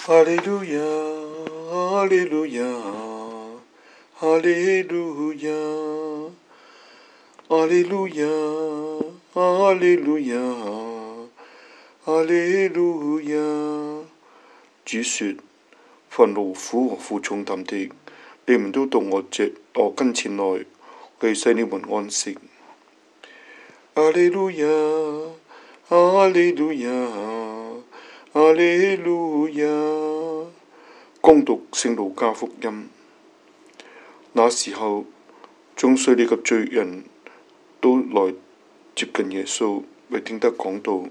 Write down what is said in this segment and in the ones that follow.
哈利路亞，哈利路亞，哈利路亞，哈利路亞，哈利路亞，哈利路亞。主說：凡勞苦和負重擔的，你們都到我跟前來，我要使你們安息。哈利路亞，哈利路亞，哈利路亞。恭讀聖路加福音。那時候，眾稅吏及罪人都來接近耶穌，為聽他講道。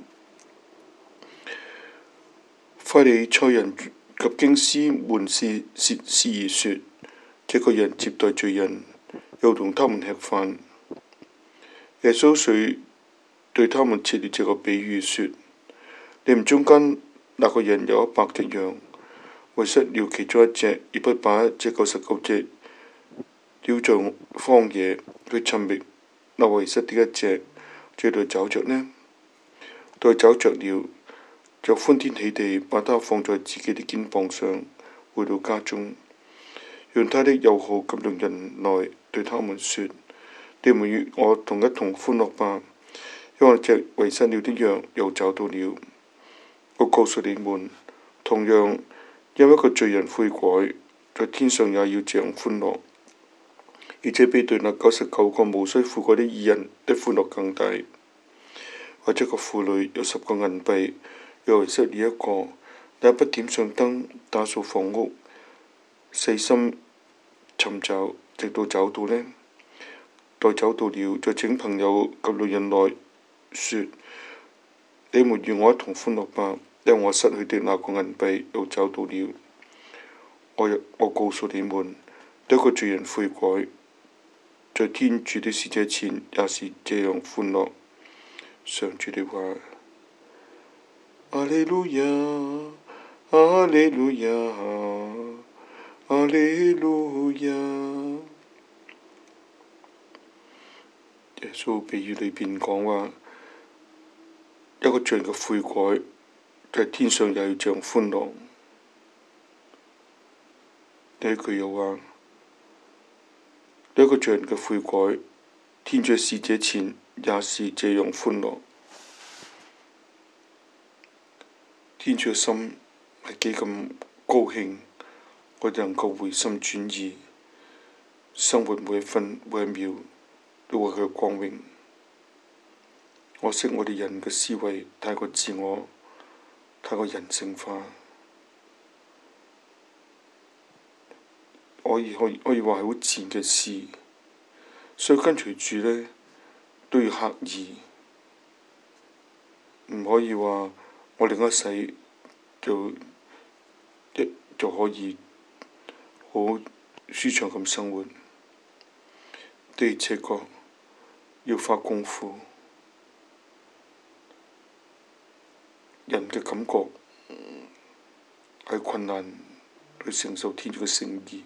法利賽人及經師們是議議說：這個人接待罪人，又同他們吃飯。耶穌遂對他們設了這個比喻說：你們中間那個人有100隻羊，遺失了其中一隻，而不把這99隻丟在荒野去尋覓那遺失的一隻，這裏找着呢？待找着了，就歡天喜地把它放在自己的肩膀上，回到家中，讓他的友好及鄰人來對他們說：你們與我一同歡樂吧，因為這遺失了的羊又找到了。我告訴你們，同樣，因為一個罪人悔改，在天上也要這樣歡樂，而且比對那99個無須悔改的義人的歡樂更大。或者個婦女有10個銀幣，若遺失了一個，也不點上燈，打掃房屋，細心尋找，直到找到呢？待找到了，就請朋友及鄰人來說：你們與我一同歡樂吧，因為我失去的那個銀幣又找到了。我告訴你們，一個罪人悔改，在天主的使者前也是這樣歡樂。上主的話。哈利路亞，哈利路亞，哈利路亞。耶穌比喻裏邊講話，一個罪人嘅悔改，在天上也要這樣歡樂。呢一句又話，一個罪人嘅悔改，天主使者前也是這樣歡樂。天主嘅心係幾咁高興，我哋能夠回心轉意，生活每一分每一秒都為佢嘅光榮。可惜我哋人嘅思維太過自我，太過人性化，可以話係好自然嘅事，所以跟隨主呢都要刻意，唔可以話我另一世就可以好舒暢咁生活。的而且確要花功夫，人嘅感覺係困難去承受天主嘅聖意。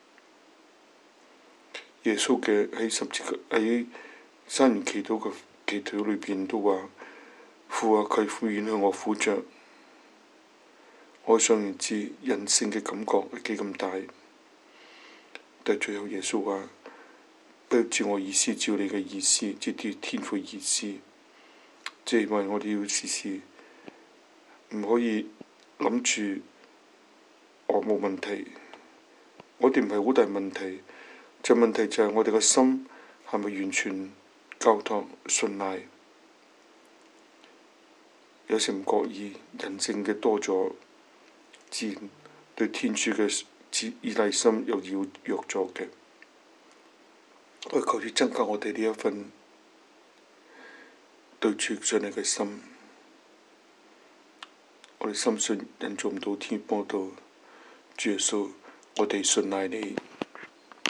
耶穌嘅喺山園祈禱嘅祈禱裏邊都話：父啊，求父免向我苦着。可想而知，人性嘅感覺係幾咁大。但最後耶穌話：不要照我意思，照你嘅意思，即係天父意思。即係話我哋要時時唔可以諗住我冇問題，我哋唔係好大問題。問題就係我哋個心係咪完全交託信賴？有時唔覺意，人性嘅多咗，自然對天主嘅依賴心又要弱咗嘅。我求主增加我哋呢一份對主信賴嘅心。我哋深信人做唔到，天幫到。主耶穌，我哋信賴你。